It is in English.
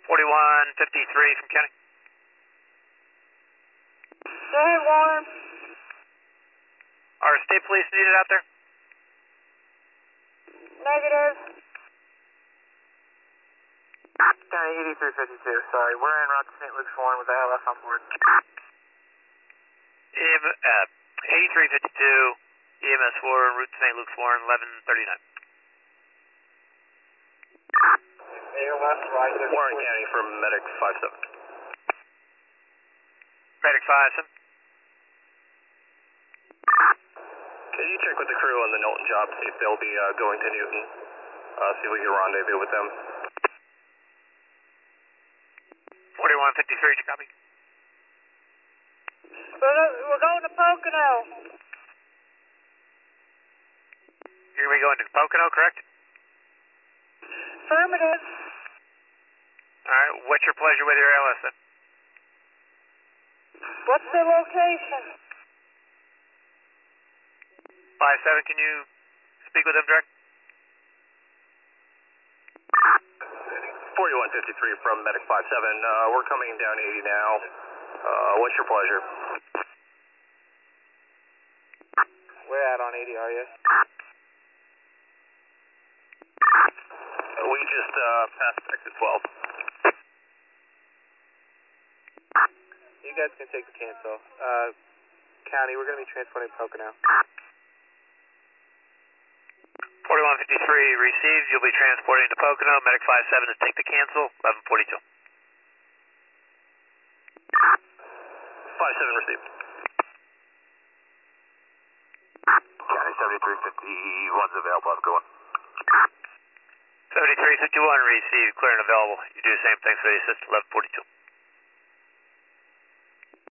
4153 from County. Go ahead, Warren. Are state police needed out there? Negative. County 8352, sorry. We're en route to St. Luke's Warren with the ALS on board. 8352, EMS 4, en route to St. Luke's Warren, 1139. ALS, right. Warren County from Medic 57. Medic 57. Can you check with the crew on the Knowlton job, see if they'll be going to Newton? See if we can rendezvous with them. 4153, you copy? We're going to Pocono. You're going to be going to Pocono, correct? Affirmative. Alright, what's your pleasure with your ALS then? What's the location? 57, can you speak with them direct? 4153 from Medic 57. We're coming down 80 now. What's your pleasure? Where at on 80 are you? We just passed exit 12. You guys can take the cancel. County, we're going to be transporting Pocono. 4153 received. You'll be transporting to Pocono. Medic 57 to take the cancel. 1142. 57 received. County 7351's available. Have a good one. 7351 received. Clear and available. You do the same thing for the assist. 1142.